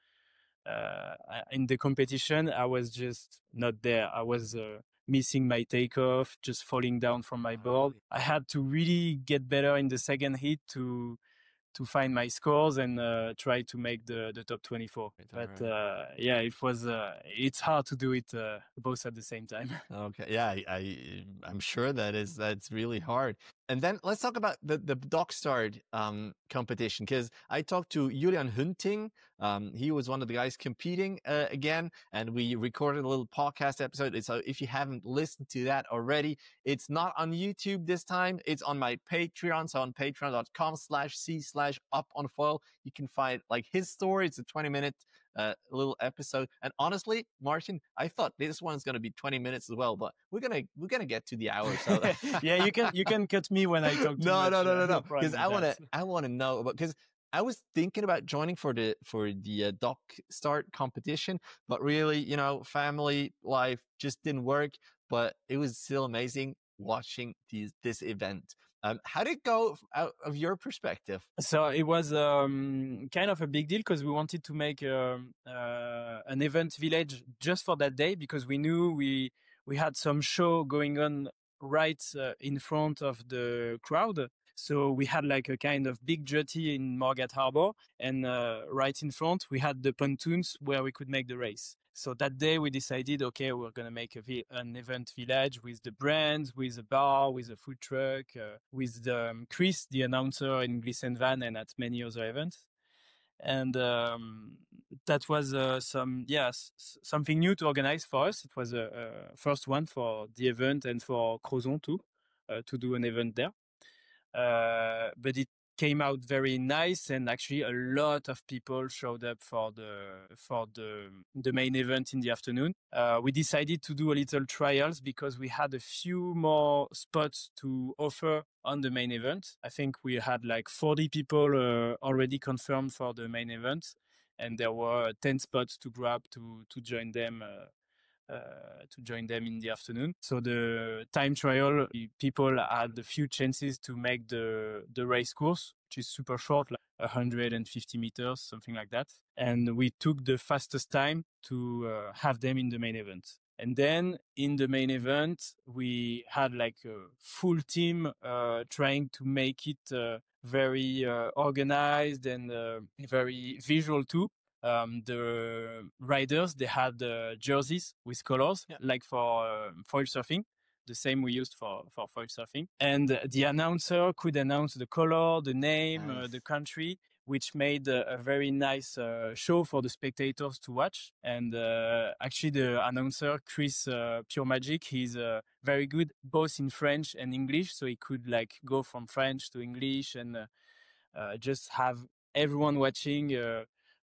uh, in the competition, I was just not there. I was uh, missing my takeoff, just falling down from my Oh, board. really? I had to really get better in the second hit to to find my scores and uh, try to make the, the top twenty-four. Right, But right. uh, yeah, it was uh, it's hard to do it uh, both at the same time. Okay. Yeah, I, I I'm sure that is that's really hard. And then let's talk about the the Dockstart um competition, because I talked to Julian Hunting. Um, he was one of the guys competing uh, again, and we recorded a little podcast episode. So if you haven't listened to that already, it's not on YouTube this time. It's on my Patreon. So on patreon dot com slash c slash up on foil, you can find like his story. It's a twenty minute uh, little episode. And honestly, Martin, I thought this one's going to be twenty minutes as well, but we're gonna we're gonna get to the hour. So yeah, you can you can cut me when I talk too no, much. no, no, no, uh, no, problem because with I want to that. I want to know about, because I was thinking about joining for the for the uh, Dock Start competition, but really, you know, family life just didn't work. But it was still amazing watching these this event. Um, how did it go out of your perspective? So it was um, kind of a big deal because we wanted to make um, uh, an event village just for that day, because we knew we we had some show going on right uh, in front of the crowd. So we had like a kind of big jetty in Morgat Harbor, and uh, right in front we had the pontoons where we could make the race. So that day we decided, okay, we're going to make a vi- an event village with the brands, with a bar, with a food truck, uh, with the, um, Chris, the announcer in Glisten Van and at many other events. And um, that was uh, some, yes, yeah, something new to organize for us. It was a, a first one for the event and for Crozon too, uh, to do an event there. Uh, but it came out very nice, and actually a lot of people showed up for the for the the main event in the afternoon. Uh, we decided to do a little trials because we had a few more spots to offer on the main event. I think we had like forty people uh, already confirmed for the main event, and there were ten spots to grab to to join them. Uh, uh, to join them in the afternoon. So the time trial, people had a few chances to make the the race course, which is super short, like one hundred fifty meters, something like that. And we took the fastest time to uh, have them in the main event. And then in the main event, we had like a full team uh, trying to make it uh, very uh, organized and uh, very visual too. Um, the riders, they had uh, jerseys with colors, yeah, like for uh, foil surfing, the same we used for, for foil surfing. And uh, the announcer could announce the color, the name, nice. uh, the country, which made a, a very nice uh, show for the spectators to watch. And uh, actually the announcer, Chris uh, Pure Magic, he's uh, very good both in French and English. So he could like go from French to English and uh, uh, just have everyone watching uh,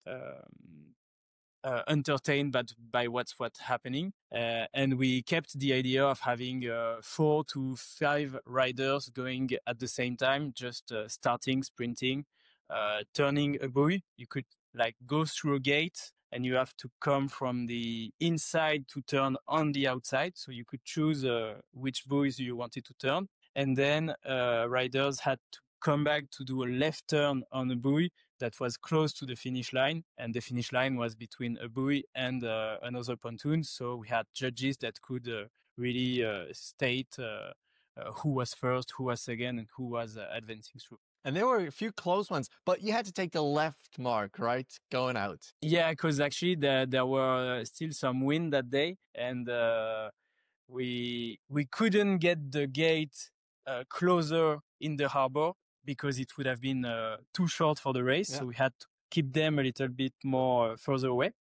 um, uh, entertained but by what's what's happening. Uh, and we kept the idea of having uh, four to five riders going at the same time, just uh, starting, sprinting, uh, turning a buoy. You could like go through a gate and you have to come from the inside to turn on the outside. So you could choose uh, which buoys you wanted to turn. And then uh, riders had to come back to do a left turn on a buoy that was close to the finish line, and the finish line was between a buoy and uh, another pontoon. So we had judges that could uh, really uh, state uh, uh, who was first, who was second, and who was uh, advancing through. And there were a few close ones, but you had to take the left mark, right? Going out. Yeah, because actually there, there were still some wind that day, and uh, we we couldn't get the gate uh, closer in the harbor because it would have been uh, too short for the race. Yeah. So we had to keep them a little bit more uh, further away.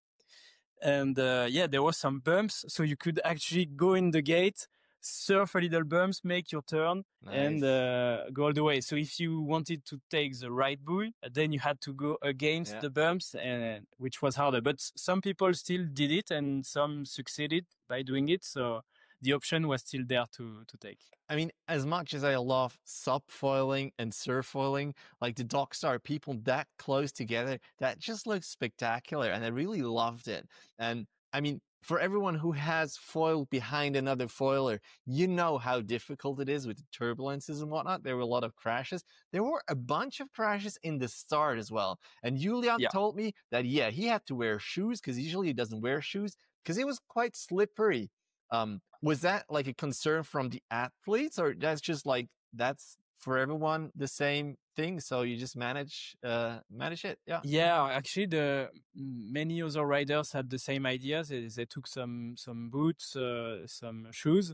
And uh, yeah, there were some bumps. So you could actually go in the gate, surf a little bumps, make your turn, nice. and uh, go all the way. So if you wanted to take the right buoy, then you had to go against yeah. the bumps, and which was harder. But some people still did it, and some succeeded by doing it. So the option was still there to to take. I mean, as much as I love subfoiling and surfoiling, like the Dockstart, people that close together, that just looks spectacular, and I really loved it. And I mean, for everyone who has foil behind another foiler, you know how difficult it is with the turbulences and whatnot. There were a lot of crashes. There were a bunch of crashes in the start as well. And Julian Yeah. told me that, yeah, he had to wear shoes because usually he doesn't wear shoes because it was quite slippery. Um, was that like a concern from the athletes, or that's just like, that's for everyone the same thing, so you just manage uh manage it? Yeah. Yeah, actually, the many other riders had the same ideas. They, they took some some boots, uh, some shoes,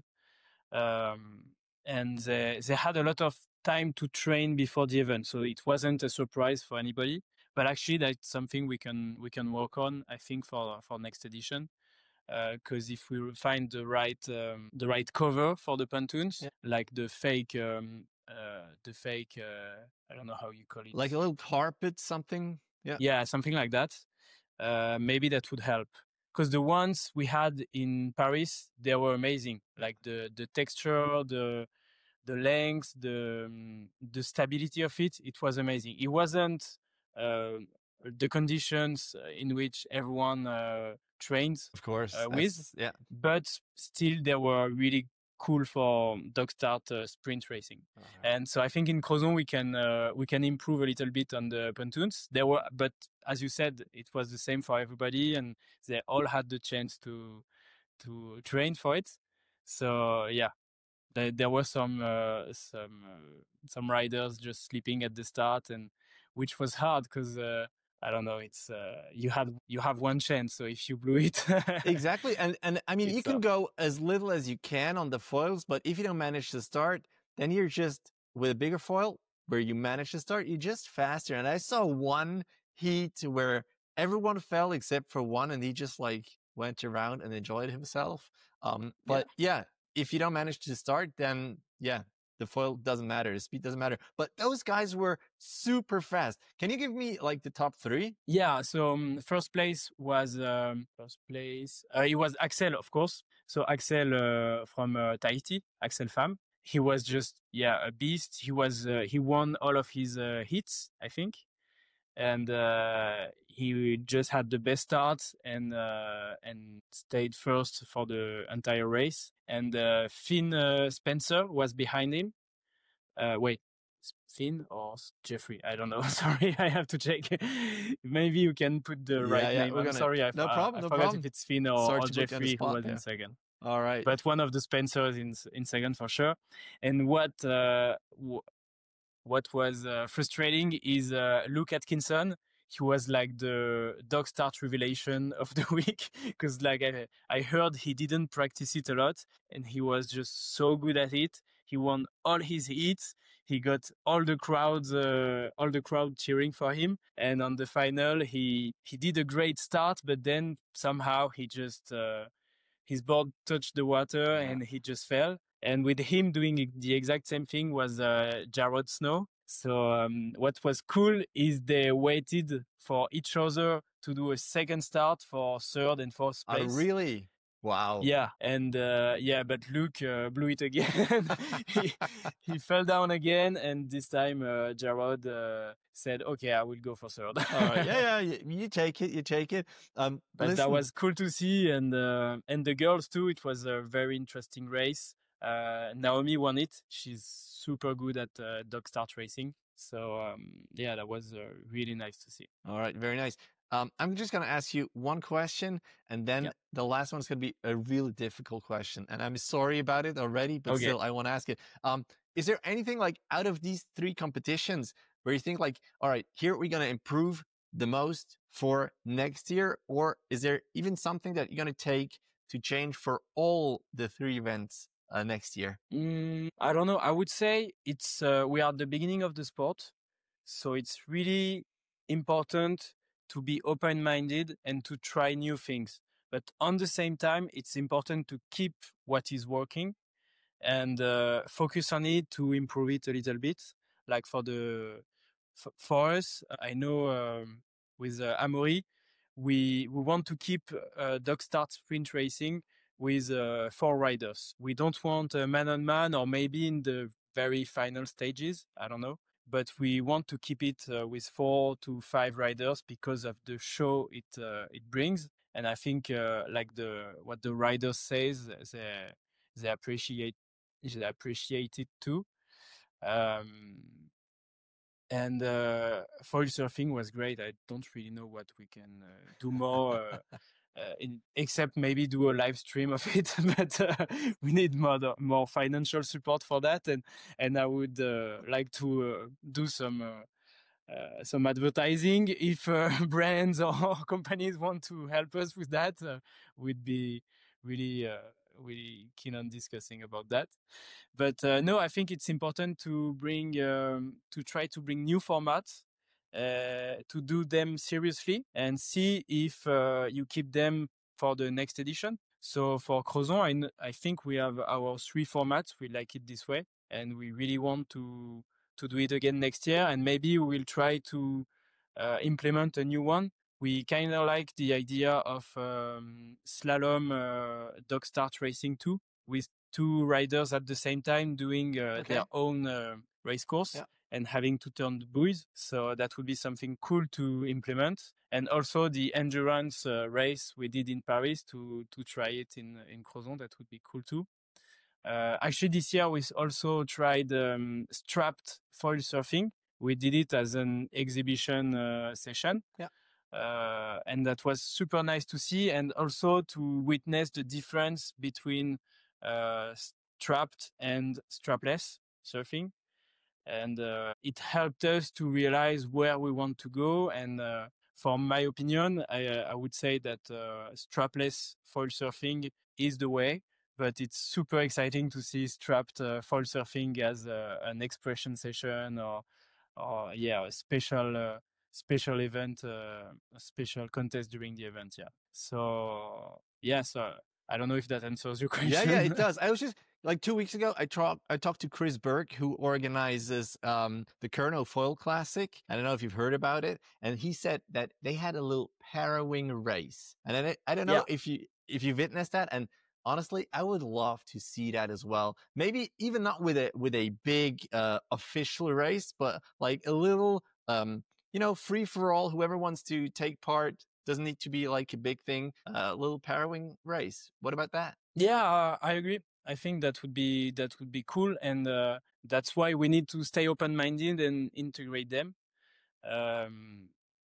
um, and they they had a lot of time to train before the event, so it wasn't a surprise for anybody. But actually, that's something we can we can work on, I think, for for next edition. Because uh, if we find the right um, the right cover for the pontoons, yeah. like the fake um, uh, the fake uh, I don't know how you call it, like a little carpet, something. Yeah, yeah, something like that. Uh, maybe that would help. Because the ones we had in Paris, they were amazing. Like the the texture, the the length, the um, the stability of it. It was amazing. It wasn't uh, the conditions in which everyone uh, trains, of course, uh, with, yeah, but still they were really cool for dog start uh, sprint racing. Right. And so I think in Crozon we can uh, we can improve a little bit on the pontoons. There were, but as you said, it was the same for everybody, and they all had the chance to to train for it. So yeah, there, there were some uh, some uh, some riders just sleeping at the start, and which was hard because uh, I don't know, it's uh, you had you have one chance, so if you blew it, exactly. And and I mean, you can tough. go as little as you can on the foils, but if you don't manage to start, then you're just with a bigger foil where you manage to start, you're just faster. And I saw one heat where everyone fell except for one, and he just like went around and enjoyed himself. Um, but yeah. yeah, if you don't manage to start, then yeah, the foil doesn't matter. The speed doesn't matter. But those guys were super fast. Can you give me like the top three? Yeah. So um, first place was um, first place. Uh, it was Axel, of course. So Axel uh, from uh, Tahiti, Axel Pham. He was just yeah a beast. He was uh, he won all of his uh, hits, I think, and uh, he just had the best start and uh, and stayed first for the entire race. And uh, Finn uh, Spencer was behind him. Uh, wait, Finn or Jeffrey? I don't know. Sorry, I have to check. Maybe you can put the yeah, right yeah, name. I'm gonna... sorry, I, no problem, I, I no forgot problem. if it's Finn or, or Jeffrey who was yeah. in second. All right, but one of the Spencers in in second for sure. And what uh, w- what was uh, frustrating is uh, Luke Atkinson. He was like the dog start revelation of the week because like I, I heard he didn't practice it a lot and he was just so good at it. He won all his hits. He got all the crowds, uh, all the crowd cheering for him. And on the final, he he did a great start, but then somehow he just uh, his board touched the water yeah. and he just fell. And with him doing the exact same thing was uh, Jared Snow. So um, what was cool is they waited for each other to do a second start for third and fourth place. Oh, really? Wow. Yeah, and uh, yeah, but Luke uh, blew it again. he, he fell down again, and this time uh, Jared uh, said, "Okay, I will go for third." All right. Yeah, yeah, you, you take it, you take it. Um, but listen. that was cool to see, and uh, and the girls too. It was a very interesting race. Uh, Naomi won it. She's super good at uh, dog start racing. So um, yeah, that was uh, really nice to see. All right, very nice. Um, I'm just going to ask you one question, and then yep. the last one's going to be a really difficult question. And I'm sorry about it already, but okay. still, I want to ask it. Um, is there anything like out of these three competitions where you think like, all right, here we're going to improve the most for next year? Or is there even something that you're going to take to change for all the three events uh, next year? Mm, I don't know. I would say it's uh, we are at the beginning of the sport. So it's really important to be open-minded and to try new things. But on the same time, it's important to keep what is working and uh, focus on it to improve it a little bit. Like for the f- for us, I know um, with uh, Amaury, we we want to keep uh, dog start sprint racing with uh, four riders. We don't want a man-on-man or maybe in the very final stages. I don't know. But we want to keep it uh, with four to five riders because of the show it uh, it brings. And I think uh, like the what the riders says, they they appreciate they appreciate it too. Um, and uh, foil surfing was great. I don't really know what we can uh, do more. Uh, uh, in, except maybe do a live stream of it, but uh, we need more more financial support for that, and and I would uh, like to uh, do some uh, uh, some advertising if uh, brands or companies want to help us with that. Uh, we'd be really uh, really keen on discussing about that. But uh, no, I think it's important to bring um, to try to bring new formats, uh, to do them seriously and see if uh, you keep them for the next edition. So for Crozon, I, I think we have our three formats. We like it this way, and we really want to to do it again next year. And maybe we will try to uh, implement a new one. We kind of like the idea of um, slalom uh, dog start racing too, with two riders at the same time doing uh, Okay. their own uh, race course. Yeah. And having to turn the buoys. So that would be something cool to implement. And also the endurance uh, race we did in Paris to to try it in in Crozon. That would be cool too. Uh, actually, this year we also tried um, strapped foil surfing. We did it as an exhibition uh, session. Yeah. Uh, and that was super nice to see, and also to witness the difference between uh, strapped and strapless surfing. And uh, it helped us to realize where we want to go. And uh, from my opinion, I, uh, I would say that uh, strapless foil surfing is the way, but it's super exciting to see strapped uh, foil surfing as uh, an expression session or, or yeah, a special uh, special event, uh, a special contest during the event. Yeah. So yeah, so I don't know if that answers your question. Yeah, yeah, it does. I was just like two weeks ago. I talked. I talked to Chris Burke, who organizes um, the Kerno Foil Classic. I don't know if you've heard about it, and he said that they had a little parawing race, and I, I don't know Yeah. if you if you witnessed that. And honestly, I would love to see that as well. Maybe even not with a with a big uh, official race, but like a little, um, you know, free for all. Whoever wants to take part. Doesn't need to be like a big thing. A uh, little parawing race. What about that? Yeah, uh, I agree. I think that would be that would be cool, and uh, that's why we need to stay open-minded and integrate them. Um,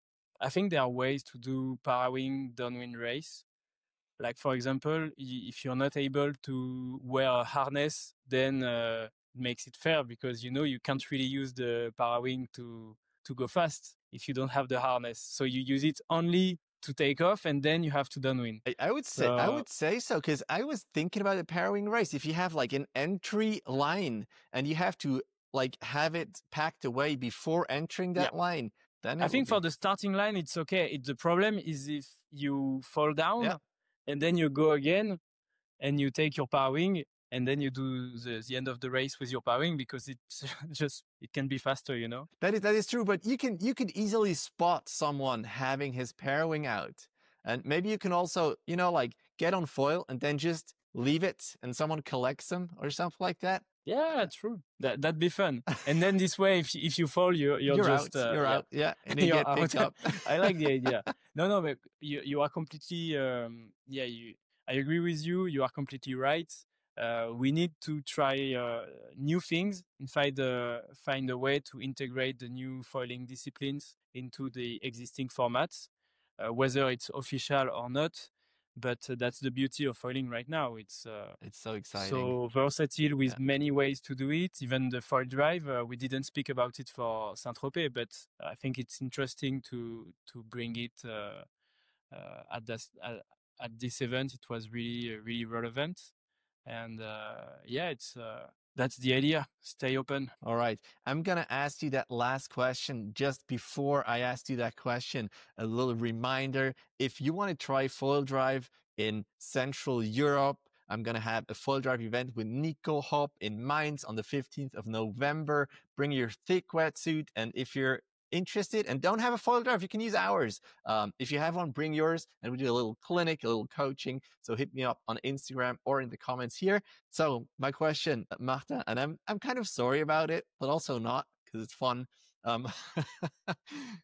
I think there are ways to do parawing downwind race. Like for example, if you're not able to wear a harness, then uh, it makes it fair because you know you can't really use the parawing to to go fast if you don't have the harness. So you use it only to take off, and then you have to downwind. I, I would say so, I would say so because I was thinking about the parawing race. If you have like an entry line and you have to like have it packed away before entering that yeah. line, then I think be... for the starting line it's okay. It, the problem is if you fall down yeah. and then you go again and you take your parawing and then you do the, the end of the race with your parawing because it's just it can be faster, you know. That is that is true, but you can you could easily spot someone having his parawing out, and maybe you can also you know like get on foil and then just leave it and someone collects them or something like that. Yeah, true. That that'd be fun. And then this way, if if you fall, you're you're, you're just out. uh, you're yeah. out. Yeah, and you get out. picked up. I like the idea. No, no, but you you are completely um, yeah. You I agree with you. You are completely right. Uh, we need to try uh, new things and find a, find a way to integrate the new foiling disciplines into the existing formats, uh, whether it's official or not. But uh, that's the beauty of foiling right now. It's uh, it's so exciting, so versatile with yeah. many ways to do it. Even the foil drive, uh, we didn't speak about it for Saint-Tropez, but I think it's interesting to to bring it uh, uh, at this at, at this event. It was really really relevant, and uh, yeah, it's uh, that's the idea. Stay open. All right. I'm going to ask you that last question. Just before I ask you that question, a little reminder. If you want to try foil drive in Central Europe, I'm going to have a foil drive event with Nico Hop in Mainz on the fifteenth of November. Bring your thick wetsuit. And if you're interested and don't have a foil drive, you can use ours. Um, if you have one, bring yours, and we do a little clinic, a little coaching. So hit me up on Instagram or in the comments here. So my question, Martin, and I'm I'm kind of sorry about it, but also not because it's fun. Um,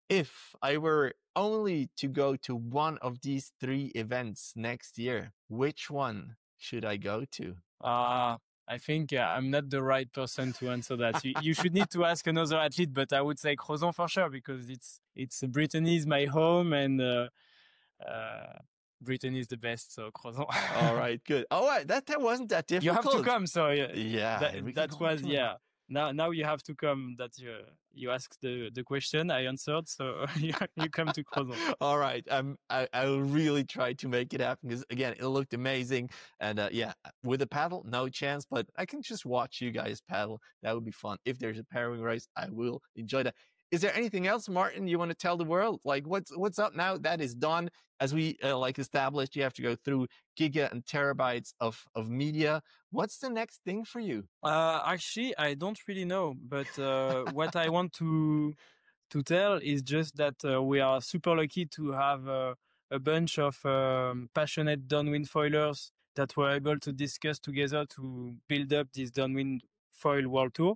if I were only to go to one of these three events next year, which one should I go to? Uh, I think uh, I'm not the right person to answer that. You, you should need to ask another athlete, but I would say Crozon for sure, because it's it's Brittany is my home, and uh, uh, Brittany is the best, so Crozon. All right, good. Oh, right, that that wasn't that difficult. You have to come, so yeah, yeah, that, that was yeah. Now, now you have to come. That you you asked the, the question, I answered, so you, you come to Crozon. All right, um, I I will really try to make it happen, because again, it looked amazing, and uh, yeah, with a paddle, no chance, but I can just watch you guys paddle. That would be fun. If there's a pairing race, I will enjoy that. Is there anything else, Martin, you want to tell the world? Like, what's what's up now? That is done. As we uh, like established, you have to go through giga and terabytes of of media. What's the next thing for you? Uh, actually, I don't really know, but uh, what I want to to tell is just that uh, we are super lucky to have uh, a bunch of um, passionate downwind foilers that were able to discuss together to build up this downwind foil world tour.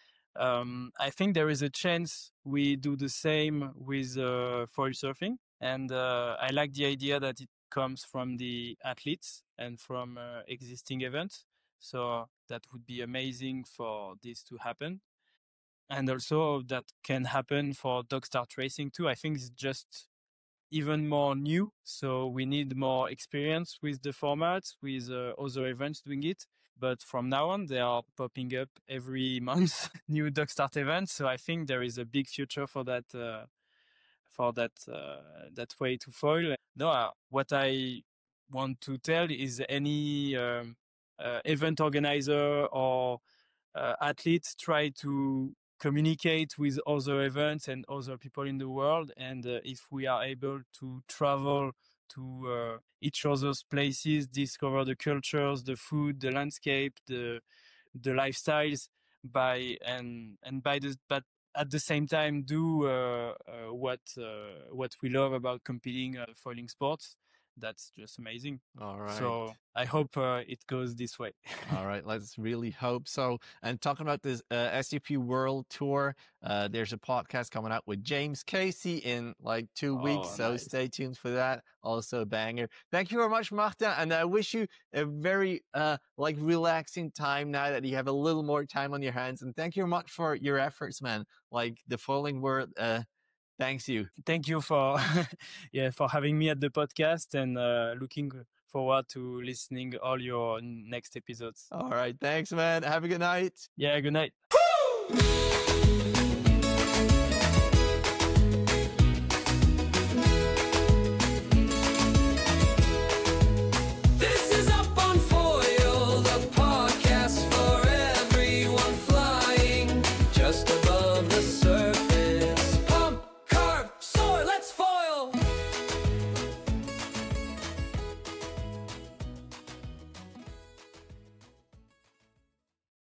Um, I think there is a chance we do the same with uh, foil surfing. And uh, I like the idea that it comes from the athletes and from uh, existing events. So that would be amazing for this to happen. And also that can happen for dog start racing too. I think it's just even more new. So we need more experience with the formats, with uh, other events doing it. But from now on, they are popping up every month, new dog start events. So I think there is a big future for that, uh, for that, uh, that way to foil. No, uh, what I want to tell is any um, uh, event organizer or uh, athletes try to communicate with other events and other people in the world. And uh, if we are able to travel to uh, each other's places, discover the cultures, the food, the landscape, the the lifestyles, by and and by the but at the same time do uh, uh, what uh, what we love about competing uh, foiling sports. That's just amazing. All right. So I hope uh, it goes this way. All right, let's really hope so. And talking about this uh, S U P World Tour, uh, there's a podcast coming out with James Casey in like two weeks, Oh, so nice. stay tuned for that. Also a banger. Thank you very much, Martin, and I wish you a very uh, like relaxing time now that you have a little more time on your hands. And thank you very much for your efforts, man. Like the foiling world. Uh, Thanks you. Thank you for yeah for having me at the podcast, and uh, looking forward to listening all your next episodes. All right, thanks, man. Have a good night. Yeah, good night.